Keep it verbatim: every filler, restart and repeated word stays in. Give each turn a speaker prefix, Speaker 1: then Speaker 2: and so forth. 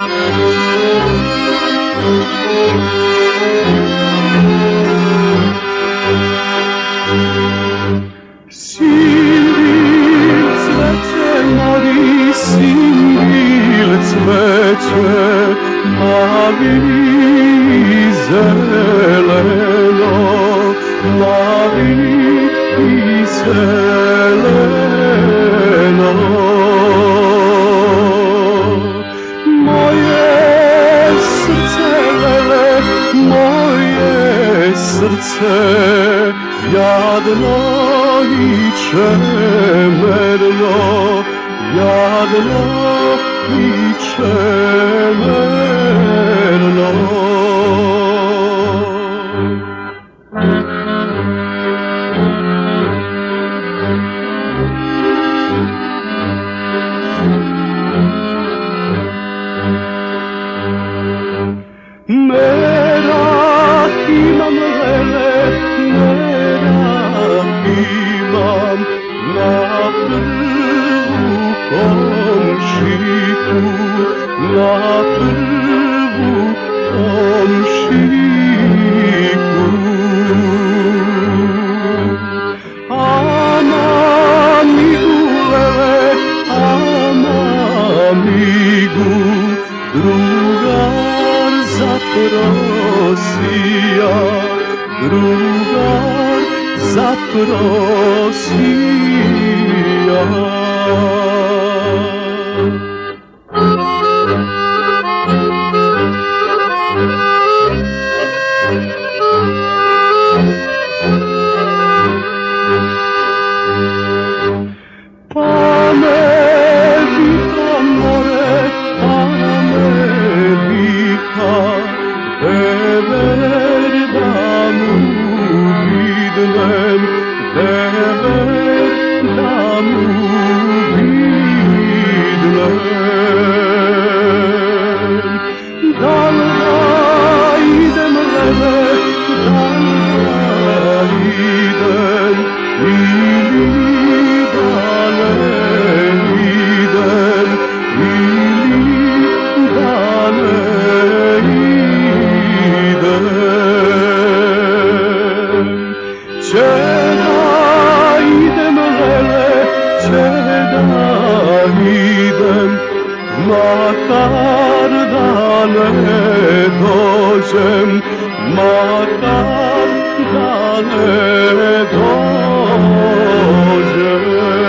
Speaker 1: Simbil cveće, mori simbil cveće, plavi i zeleno, plavi i zeleno. Moje srce, lele, moje srce, jadno i čemerno, jadno i čemerno. Merak imam, lele, merak imam na prvu komšiku, na prvu komšiku. Amamigu, lele, amamigu, drugar zaprosija, drugar zaprosija. Pa me vika more, pa me vika, dever da mu vidnem, dever da mu vidnem. Dan da idem, lele, dan da idem, ili da ne idem, ili da ne idem. Če da idem, lele, če da idem, makar da ne dođem, makar da ne dođem.